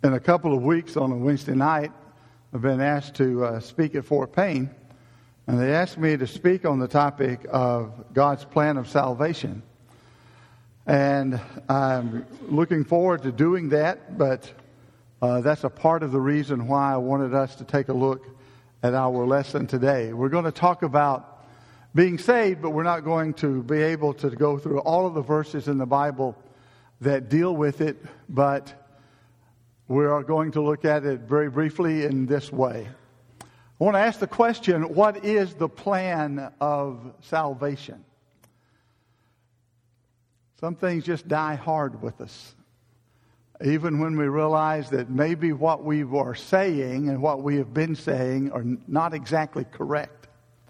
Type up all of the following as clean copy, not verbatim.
In a couple of weeks on a Wednesday night, I've been asked to speak at Fort Payne, and they asked me to speak on the topic of God's plan of salvation. And I'm looking forward to doing that, but that's a part of the reason why I wanted us to take a look at our lesson today. We're going to talk about being saved, but we're not going to be able to go through all of the verses in the Bible that deal with it, but we are going to look at it very briefly in this way. I want to ask the question, what is the plan of salvation? Some things just die hard with us. Even when we realize that maybe what we are saying and what we have been saying are not exactly correct.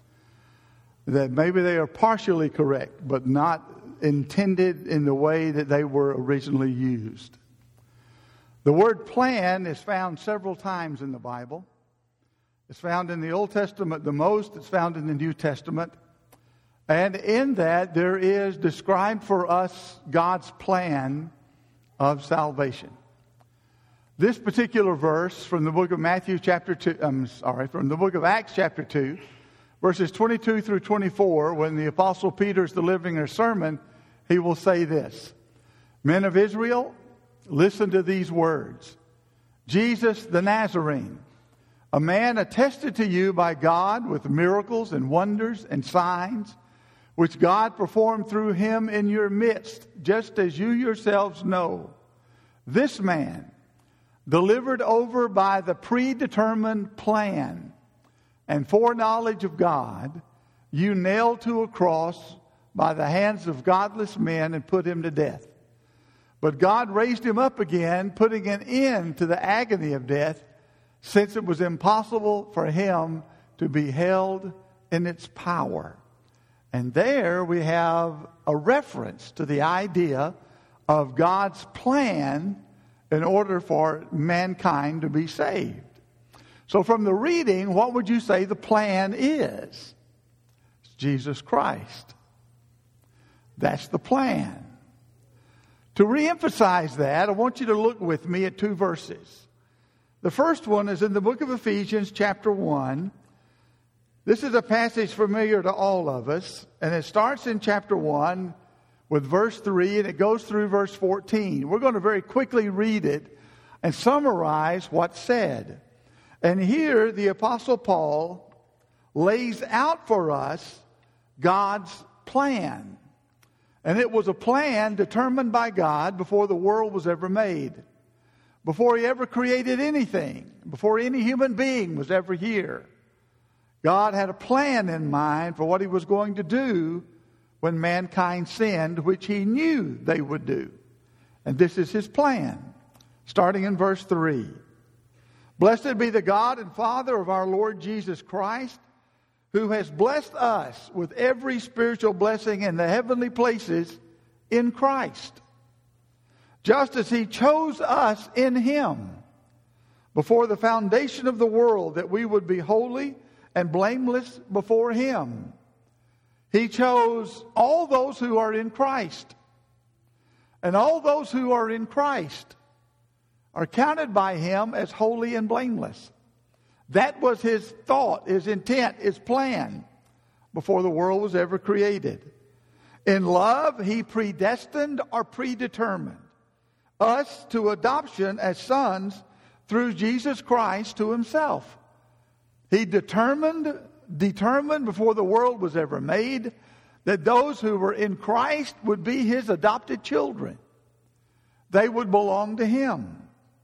That maybe they are partially correct, but not intended in the way that they were originally used. The word plan is found several times in the Bible. It's found in the Old Testament the most. It's found in the New Testament. And in that there is described for us God's plan of salvation. This particular verse from the book of from the book of Acts chapter 2, verses 22 through 24, when the Apostle Peter is delivering a sermon, he will say this: Men of Israel, listen to these words. Jesus the Nazarene, a man attested to you by God with miracles and wonders and signs, which God performed through him in your midst, just as you yourselves know. This man, delivered over by the predetermined plan and foreknowledge of God, you nailed to a cross by the hands of godless men and put him to death. But God raised him up again, putting an end to the agony of death, since it was impossible for him to be held in its power. And there we have a reference to the idea of God's plan in order for mankind to be saved. So from the reading, what would you say the plan is? It's Jesus Christ. That's the plan. To reemphasize that, I want you to look with me at two verses. The first one is in the book of Ephesians chapter 1. This is a passage familiar to all of us, and it starts in chapter 1 with verse 3, and it goes through verse 14. We're going to very quickly read it and summarize what's said. And here the Apostle Paul lays out for us God's plan. And it was a plan determined by God before the world was ever made. Before he ever created anything. Before any human being was ever here. God had a plan in mind for what he was going to do when mankind sinned, which he knew they would do. And this is his plan. Starting in verse 3. Blessed be the God and Father of our Lord Jesus Christ, who has blessed us with every spiritual blessing in the heavenly places in Christ, just as he chose us in him before the foundation of the world, that we would be holy and blameless before him. He chose all those who are in Christ. And all those who are in Christ are counted by him as holy and blameless. That was his thought, his intent, his plan before the world was ever created. In love, he predestined or predetermined us to adoption as sons through Jesus Christ to himself. He determined before the world was ever made that those who were in Christ would be his adopted children. They would belong to him,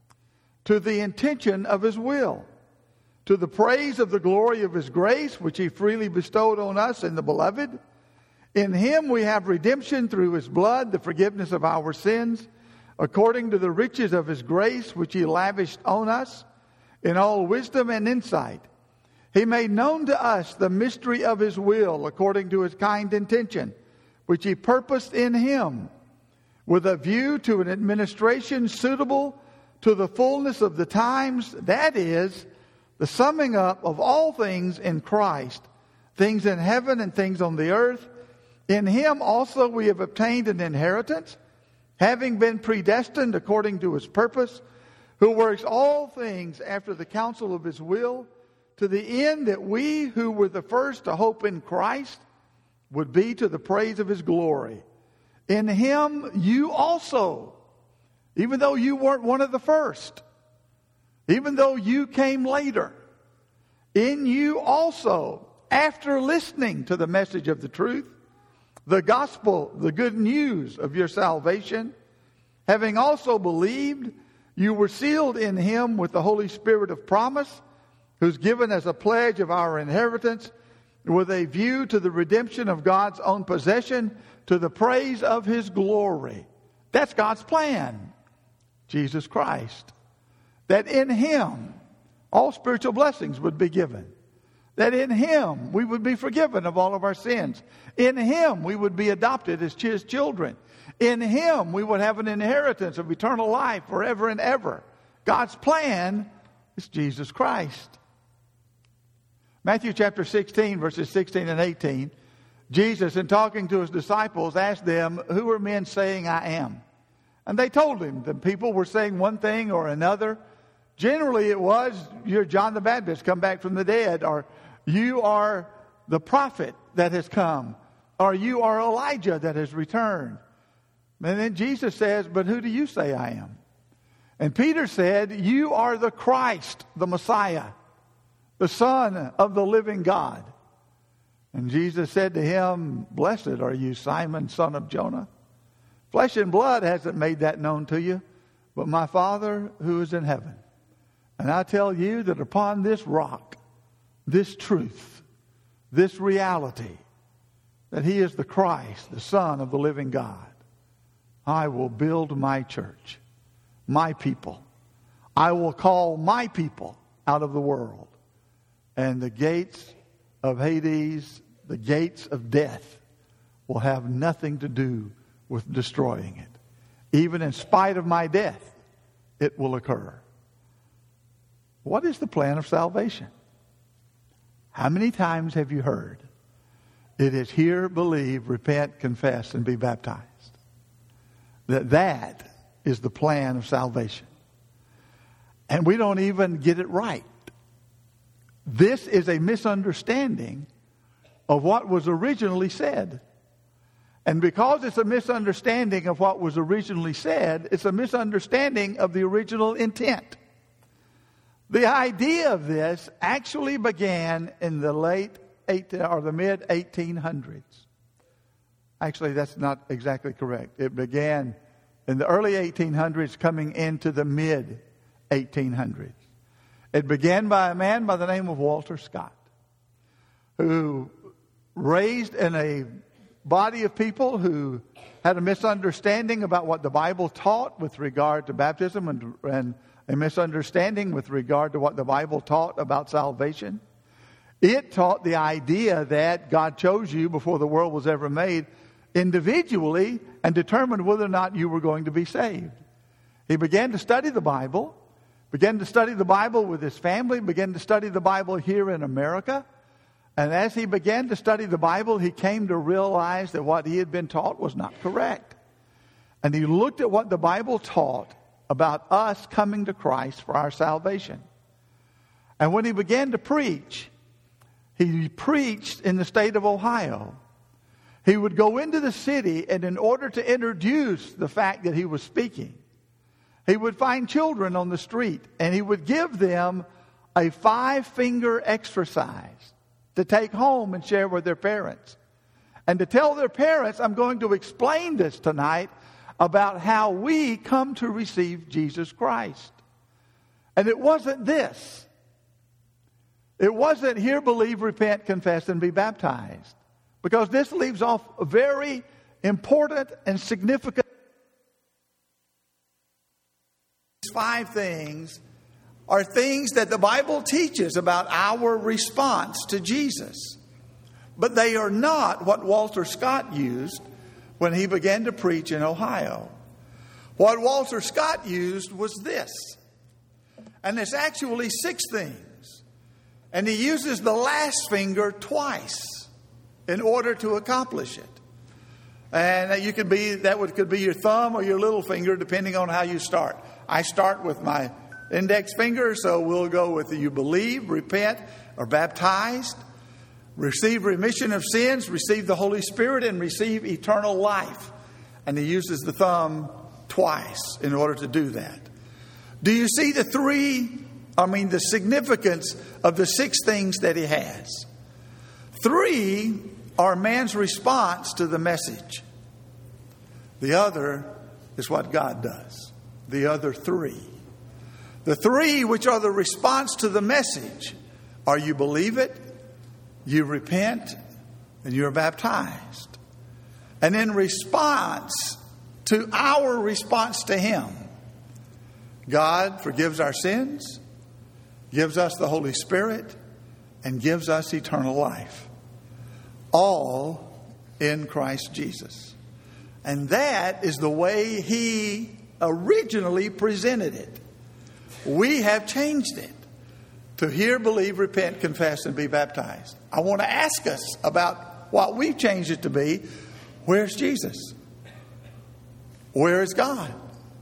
to the intention of his will, to the praise of the glory of his grace, which he freely bestowed on us in the beloved. In him we have redemption through his blood, the forgiveness of our sins, according to the riches of his grace, which he lavished on us in all wisdom and insight. He made known to us the mystery of his will, according to his kind intention, which he purposed in him, with a view to an administration suitable to the fullness of the times, that is, the summing up of all things in Christ, things in heaven and things on the earth. In him also we have obtained an inheritance, having been predestined according to his purpose, who works all things after the counsel of his will, to the end that we who were the first to hope in Christ would be to the praise of his glory. In him you also, even though you weren't one of the first, even though you came later, in you also, after listening to the message of the truth, the gospel, the good news of your salvation, having also believed, you were sealed in him with the Holy Spirit of promise, who's given as a pledge of our inheritance, with a view to the redemption of God's own possession, to the praise of his glory. That's God's plan. Jesus Christ. That in him all spiritual blessings would be given. That in him we would be forgiven of all of our sins. In him we would be adopted as his children. In him we would have an inheritance of eternal life forever and ever. God's plan is Jesus Christ. Matthew chapter 16, verses 16 and 18, Jesus, in talking to his disciples, asked them, who are men saying I am? And they told him. The people were saying one thing or another. Generally it was, you're John the Baptist come back from the dead, or you are the prophet that has come, or you are Elijah that has returned. And then Jesus says, but who do you say I am? And Peter said, you are the Christ, the Messiah, the Son of the living God. And Jesus said to him, blessed are you, Simon, son of Jonah. Flesh and blood hasn't made that known to you, but my Father who is in heaven. And I tell you that upon this rock, this truth, this reality, that he is the Christ, the Son of the living God, I will build my church, my people. I will call my people out of the world. And the gates of Hades, the gates of death, will have nothing to do with destroying it. Even in spite of my death, it will occur. What is the plan of salvation? How many times have you heard? It is hear, believe, repent, confess, and be baptized. That is the plan of salvation. And we don't even get it right. This is a misunderstanding of what was originally said. And because it's a misunderstanding of what was originally said, it's a misunderstanding of the original intent. The idea of this actually began in the the mid 1800s. Actually, that's not exactly correct. It began in the early 1800s, coming into the mid 1800s. It began by a man by the name of Walter Scott, who raised in a body of people who had a misunderstanding about what the Bible taught with regard to baptism, and a misunderstanding with regard to what the Bible taught about salvation. It taught the idea that God chose you before the world was ever made individually and determined whether or not you were going to be saved. He began to study the Bible, with his family, began to study the Bible here in America. And as he began to study the Bible, he came to realize that what he had been taught was not correct. And he looked at what the Bible taught about us coming to Christ for our salvation. And when he began to preach, he preached in the state of Ohio. He would go into the city, and in order to introduce the fact that he was speaking, he would find children on the street, and he would give them a 5-finger exercise to take home and share with their parents. And to tell their parents, I'm going to explain this tonight about how we come to receive Jesus Christ. And it wasn't this. It wasn't hear, believe, repent, confess, and be baptized. Because this leaves off a very important and significant. These 5 things are things that the Bible teaches about our response to Jesus. But they are not what Walter Scott used when he began to preach in Ohio. What Walter Scott used was this. And it's actually 6 things. And he uses the last finger twice in order to accomplish it. And could be your thumb or your little finger, depending on how you start. I start with my index finger, so we'll go with you believe, repent, or baptized, receive remission of sins, receive the Holy Spirit, and receive eternal life. And he uses the thumb twice in order to do that. Do you see the significance of the 6 things that he has? 3 are man's response to the message. The other is what God does. The other 3. The 3 which are the response to the message are you believe it, you repent, and you're baptized. And in response to our response to him, God forgives our sins, gives us the Holy Spirit, and gives us eternal life. All in Christ Jesus. And that is the way he originally presented it. We have changed it to hear, believe, repent, confess, and be baptized. I want to ask us about what we've changed it to be. Where's Jesus? Where is God?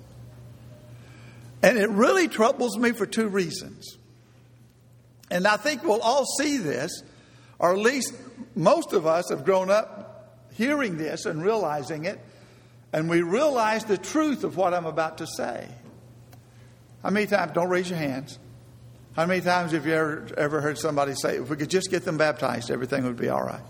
And it really troubles me for 2 reasons. And I think we'll all see this, or at least most of us have grown up hearing this and realizing it, and we realize the truth of what I'm about to say. How many times, don't raise your hands, how many times have you ever heard somebody say, if we could just get them baptized, everything would be all right?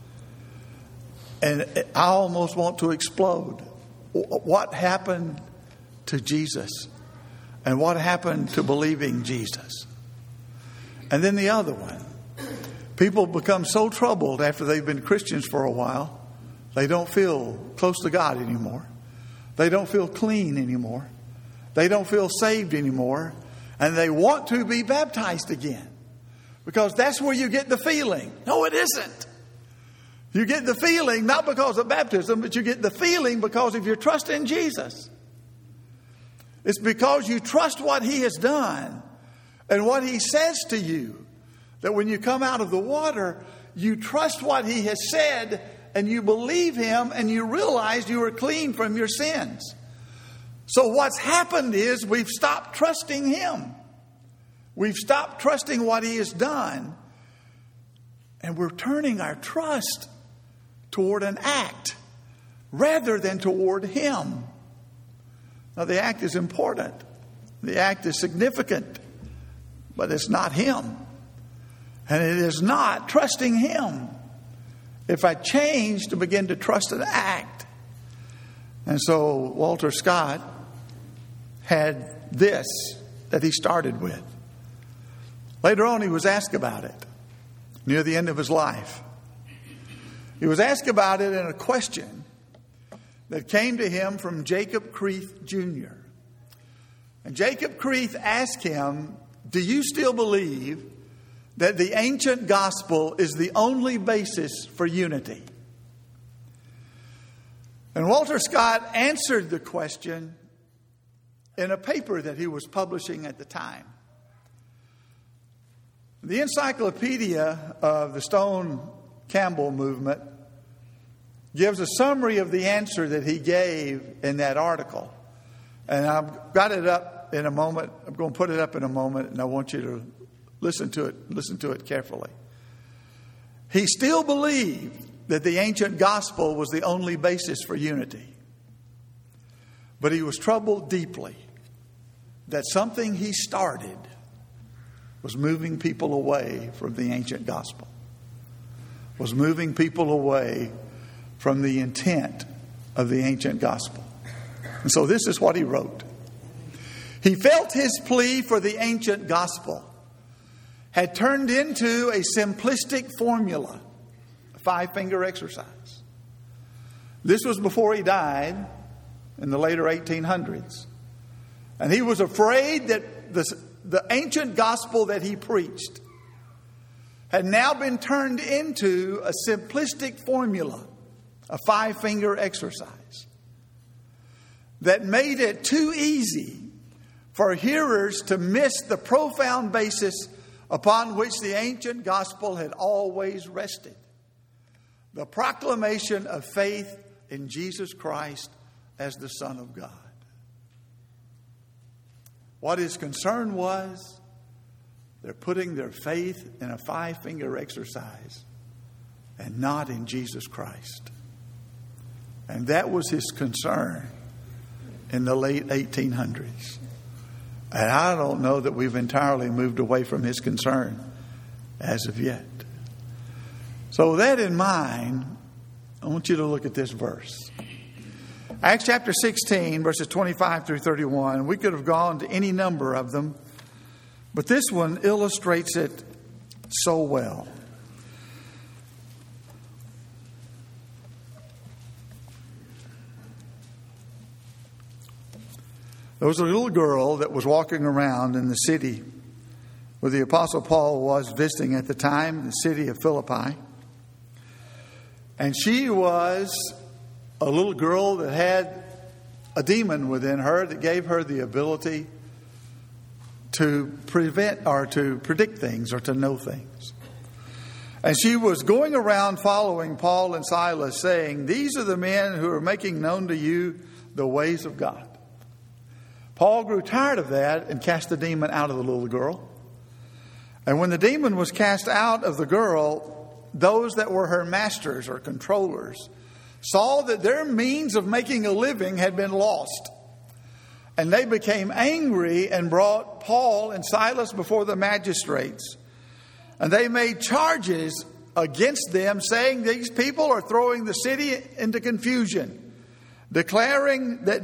And I almost want to explode. What happened to Jesus? And what happened to believing Jesus? And then the other one. People become so troubled after they've been Christians for a while, they don't feel close to God anymore. They don't feel clean anymore. They don't feel saved anymore. And they want to be baptized again. Because that's where you get the feeling. No, it isn't. You get the feeling not because of baptism, but you get the feeling because of your trust in Jesus. It's because you trust what he has done and what he says to you, that when you come out of the water, you trust what he has said and you believe him and you realize you are clean from your sins. So what's happened is we've stopped trusting him. We've stopped trusting what he has done. And we're turning our trust toward an act rather than toward him. Now, the act is important. The act is significant. But it's not him. And it is not trusting him. If I change to begin to trust an act. And so Walter Scott had this that he started with. Later on, he was asked about it near the end of his life. He was asked about it in a question that came to him from Jacob Creeth Jr. And Jacob Creeth asked him, do you still believe that the ancient gospel is the only basis for unity? And Walter Scott answered the question in a paper that he was publishing at the time. The Encyclopedia of the Stone Campbell movement gives a summary of the answer that he gave in that article. And I've got it up in a moment. I'm going to put it up in a moment, and I want you to listen to it carefully. He still believed that the ancient gospel was the only basis for unity. But he was troubled deeply that something he started was moving people away from the ancient gospel, was moving people away from the intent of the ancient gospel. And so this is what he wrote. He felt his plea for the ancient gospel had turned into a simplistic formula, a 5-finger exercise. This was before he died in the later 1800s. And he was afraid that the ancient gospel that he preached had now been turned into a simplistic formula, a 5-finger exercise that made it too easy for hearers to miss the profound basis upon which the ancient gospel had always rested. The proclamation of faith in Jesus Christ as the Son of God. What his concern was, they're putting their faith in a 5-finger exercise and not in Jesus Christ. And that was his concern in the late 1800s. And I don't know that we've entirely moved away from his concern as of yet. So with that in mind, I want you to look at this verse. Acts chapter 16, verses 25 through 31. We could have gone to any number of them, but this one illustrates it so well. There was a little girl that was walking around in the city where the Apostle Paul was visiting at the time, the city of Philippi. And she was a little girl that had a demon within her that gave her the ability to prevent or to predict things or to know things. And she was going around following Paul and Silas, saying, "These are the men who are making known to you the ways of God." Paul grew tired of that and cast the demon out of the little girl. And when the demon was cast out of the girl, those that were her masters or controllers saw that their means of making a living had been lost. And they became angry and brought Paul and Silas before the magistrates. And they made charges against them, saying these people are throwing the city into confusion, declaring that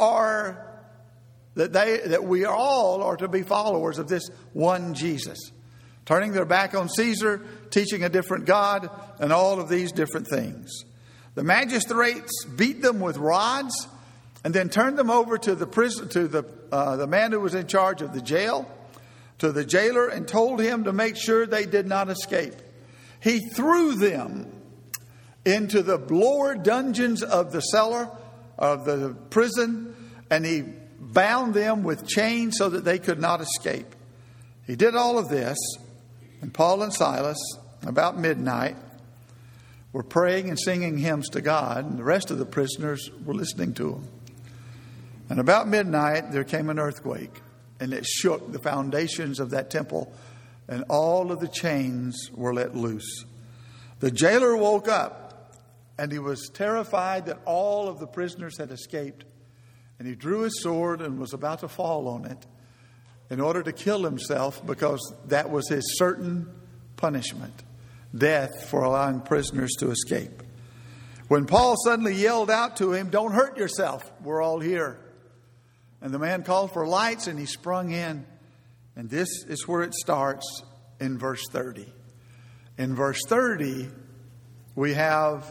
we all are to be followers of this one Jesus, turning their back on Caesar, teaching a different God, and all of these different things. The magistrates beat them with rods and then turned them over to the prison, to the man who was in charge of the jail, to the jailer, and told him to make sure they did not escape. He threw them into the lower dungeons of the cellar of the prison, and he bound them with chains so that they could not escape. He did all of this, and Paul and Silas, about midnight, were praying and singing hymns to God, and the rest of the prisoners were listening to them. And about midnight, there came an earthquake, and it shook the foundations of that temple, and all of the chains were let loose. The jailer woke up, and he was terrified that all of the prisoners had escaped. And he drew his sword and was about to fall on it in order to kill himself, because that was his certain punishment, death for allowing prisoners to escape. When Paul suddenly yelled out to him, "Don't hurt yourself, we're all here." And the man called for lights and he sprung in. And this is where it starts in verse 30. In verse 30, we have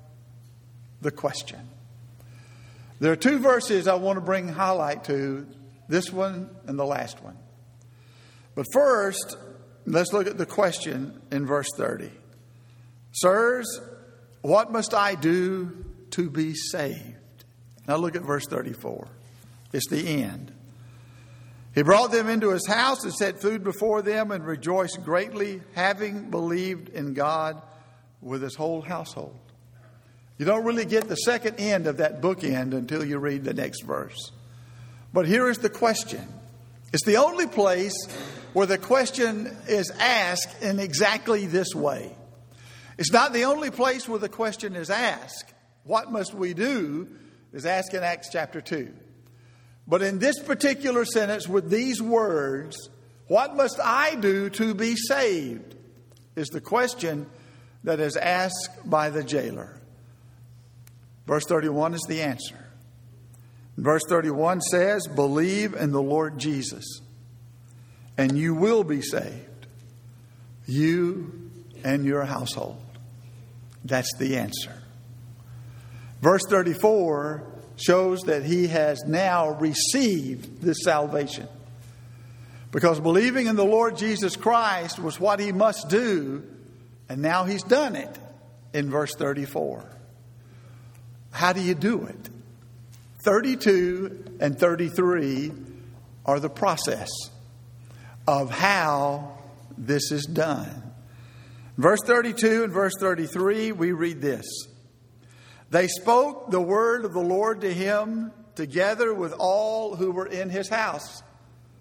the question. There are two verses I want to bring highlight to, this one and the last one. But first, let's look at the question in verse 30. "Sirs, what must I do to be saved?" Now look at verse 34. It's the end. "He brought them into his house and set food before them and rejoiced greatly, having believed in God with his whole household." You don't really get the second end of that bookend until you read the next verse. But here is the question. It's the only place where the question is asked in exactly this way. It's not the only place where the question is asked. What must we do is asked in Acts chapter 2. But in this particular sentence with these words, "What must I do to be saved?" is the question that is asked by the jailer. Verse 31 is the answer. Verse 31 says, "Believe in the Lord Jesus, and you will be saved, you and your household." That's the answer. Verse 34 shows that he has now received this salvation, because believing in the Lord Jesus Christ was what he must do, and now he's done it in verse 34. How do you do it? 32 and 33 are the process of how this is done. Verse 32 and verse 33, we read this. "They spoke the word of the Lord to him together with all who were in his house."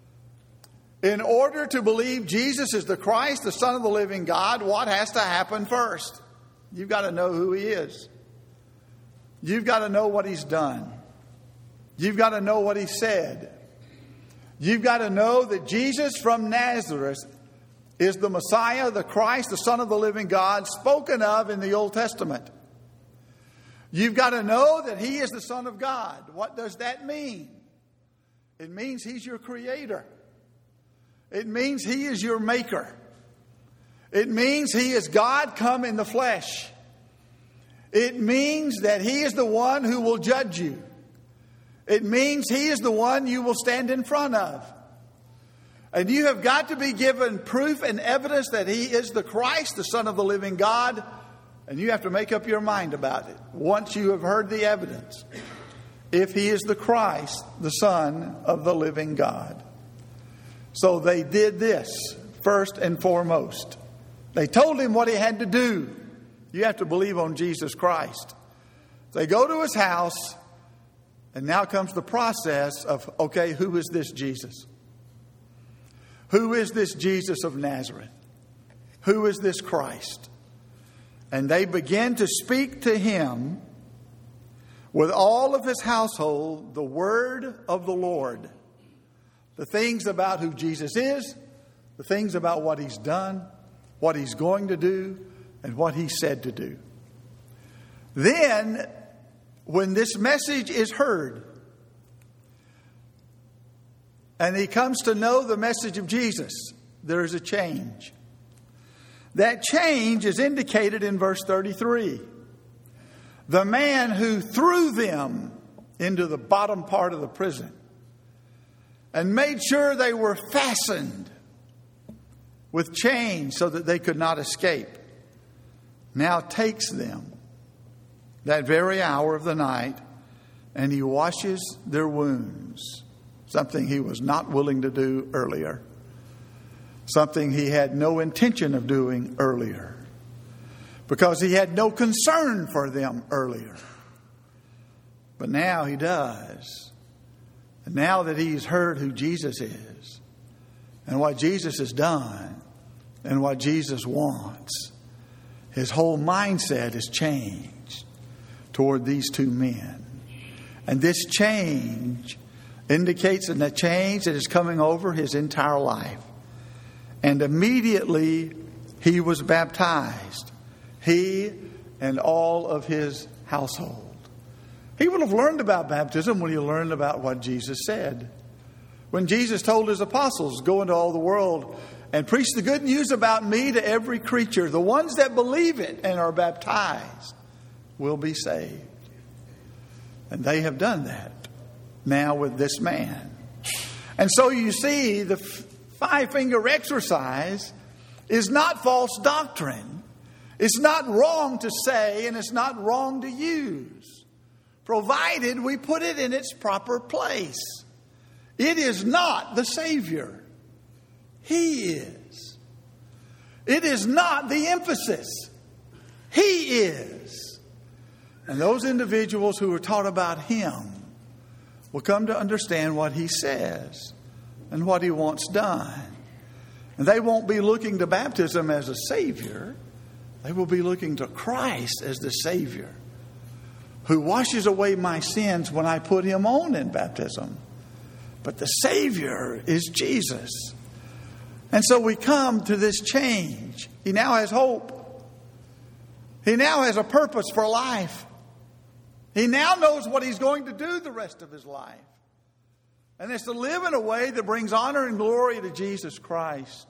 In order to believe Jesus is the Christ, the Son of the living God, what has to happen first? You've got to know who He is. You've got to know what He's done. You've got to know what He said. You've got to know that Jesus from Nazareth is the Messiah, the Christ, the Son of the living God, spoken of in the Old Testament. You've got to know that He is the Son of God. What does that mean? It means He's your creator. It means He is your maker. It means He is God come in the flesh. It means that He is the one who will judge you. It means He is the one you will stand in front of. And you have got to be given proof and evidence that He is the Christ, the Son of the living God. And you have to make up your mind about it once you have heard the evidence. If He is the Christ, the Son of the living God. So they did this first and foremost. They told Him what He had to do. You have to believe on Jesus Christ. They go to His house, and now comes the process of, okay, who is this Jesus? Who is this Jesus of Nazareth? Who is this Christ? And they begin to speak to Him with all of His household the word of the Lord. The things about who Jesus is, the things about what He's done, what He's going to do, and what He said to do. Then, when this message is heard, and he comes to know the message of Jesus, there is a change. That change is indicated in verse 33. The man who threw them into the bottom part of the prison and made sure they were fastened with chains so that they could not escape, now takes them that very hour of the night, and He washes their wounds. Something He was not willing to do earlier. Something He had no intention of doing earlier. Because He had no concern for them earlier. But now He does. And now that He's heard who Jesus is, and what Jesus has done, and what Jesus wants, His whole mindset is changed toward these two men. And this change indicates in the change that is coming over His entire life. And immediately He was baptized. He and all of His household. He would have learned about baptism when He learned about what Jesus said. When Jesus told His apostles, go into all the world and preach the good news about me to every creature. The ones that believe it and are baptized will be saved. And they have done that now with this man. And so you see, the five-finger exercise is not false doctrine. It's not wrong to say, and it's not wrong to use, provided we put it in its proper place. It is not the Savior. He is. It is not the emphasis. He is. And those individuals who are taught about Him will come to understand what He says and what He wants done. And they won't be looking to baptism as a Savior. They will be looking to Christ as the Savior, who washes away my sins when I put Him on in baptism. But the Savior is Jesus. And so we come to this change. He now has hope. He now has a purpose for life. He now knows what he's going to do the rest of his life. And it's to live in a way that brings honor and glory to Jesus Christ.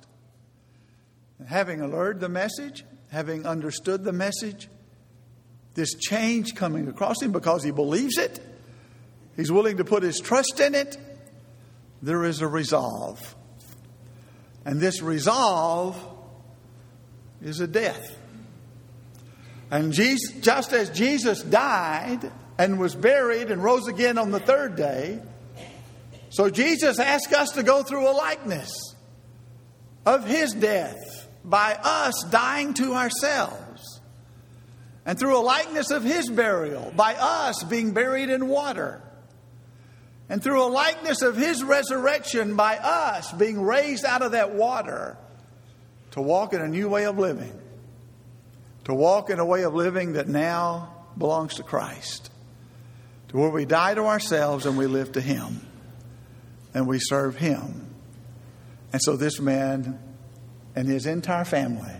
And having learned the message, having understood the message, this change coming across him because he believes it, he's willing to put his trust in it, there is a resolve. And this resolve is a death. And just as Jesus died and was buried and rose again on the third day, so Jesus asked us to go through a likeness of His death by us dying to ourselves. And through a likeness of His burial by us being buried in water. And through a likeness of his resurrection by us being raised out of that water to walk in a new way of living. To walk in a way of living that now belongs to Christ. To where we die to ourselves and we live to him. And we serve him. And so this man and his entire family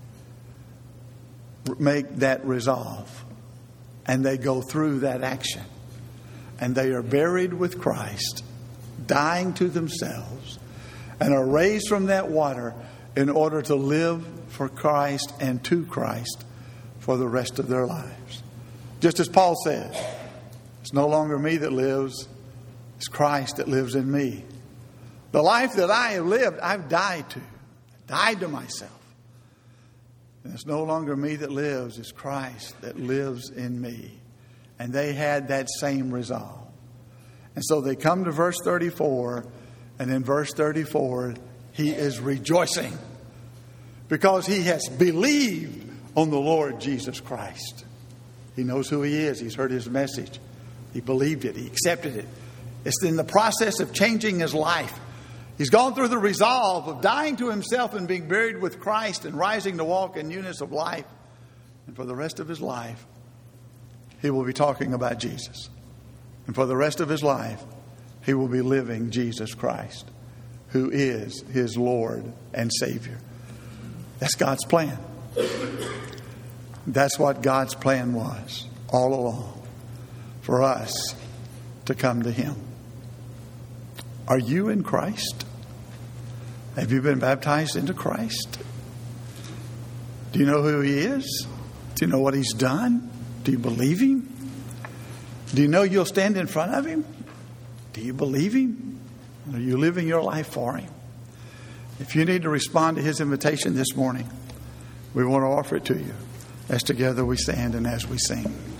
make that resolve. And they go through that action. And they are buried with Christ, dying to themselves, and are raised from that water in order to live for Christ and to Christ for the rest of their lives. Just as Paul said, it's no longer me that lives, it's Christ that lives in me. The life that I have lived, I've died to. I died to myself. And it's no longer me that lives, it's Christ that lives in me. And they had that same resolve. And so they come to verse 34. And in verse 34, he is rejoicing. Because he has believed on the Lord Jesus Christ. He knows who he is. He's heard his message. He believed it. He accepted it. It's in the process of changing his life. He's gone through the resolve of dying to himself and being buried with Christ and rising to walk in newness of life. And for the rest of his life, he will be talking about Jesus. And for the rest of his life, he will be living Jesus Christ, who is his Lord and Savior. That's God's plan. That's what God's plan was all along, for us to come to him. Are you in Christ? Have you been baptized into Christ? Do you know who he is? Do you know what he's done? Do you believe him? Do you know you'll stand in front of him? Do you believe him? Are you living your life for him? If you need to respond to his invitation this morning, we want to offer it to you as together we stand and as we sing.